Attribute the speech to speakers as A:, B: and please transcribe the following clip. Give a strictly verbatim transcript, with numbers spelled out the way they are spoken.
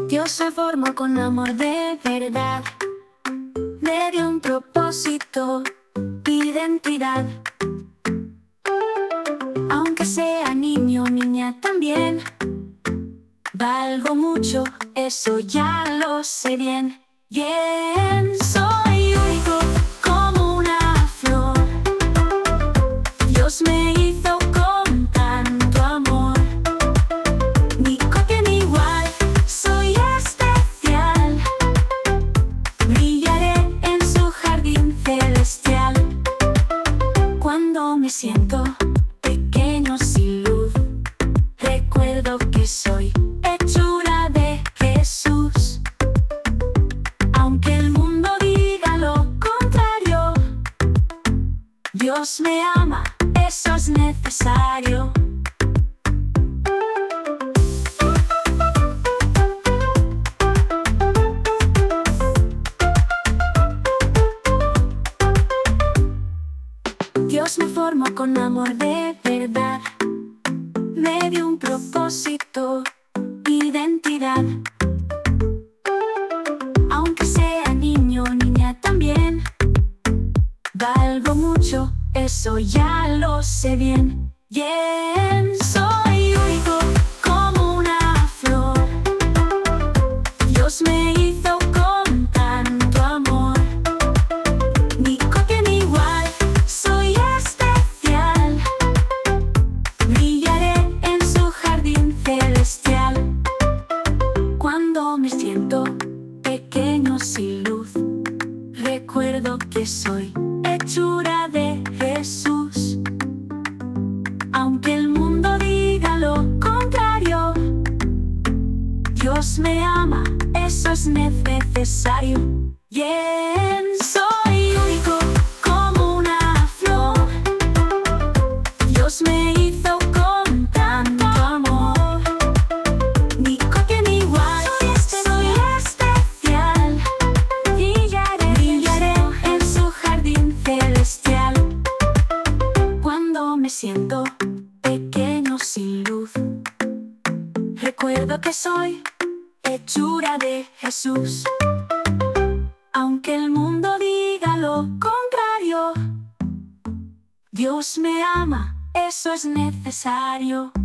A: Dios se formó con amor de verdad, me dio un propósito, identidad. Aunque sea niño o niña también, valgo mucho, eso ya lo sé bien. Bien, soy único como una flor. Dios me hizo con tanto amor. Ni copia ni igual, soy especial. Brillaré en su jardín celestial. Cuando me siento pequeño sin luz, recuerdo que soy hechura de Jesús. Aunque el mundo diga lo contrario, Dios me ama, eso es necesario. Dios me formó con amor de verdad, me dio un propósito, identidad. Aunque sea niño o niña también, valgo mucho, eso ya lo sé bien. Bien, soy único como una flor. Dios me hizo con tanto amor. Ni copia ni igual, soy especial. Brillaré en su jardín celestial. Cuando me siento pequeño sin luz, recuerdo que soy hechura de Jesús. Aunque el mundo diga lo contrario, Dios me ama, eso es necesario. Bien, soy único como una flor. Dios me hizo con tanto amor. Ni copia ni igual, soy especial. Brillaré, brillaré en su jardín celestial. Cuando me siento pequeño sin luz, recuerdo que soy hechura de Jesús. Aunque el mundo diga lo contrario, Dios me ama, eso es necesario.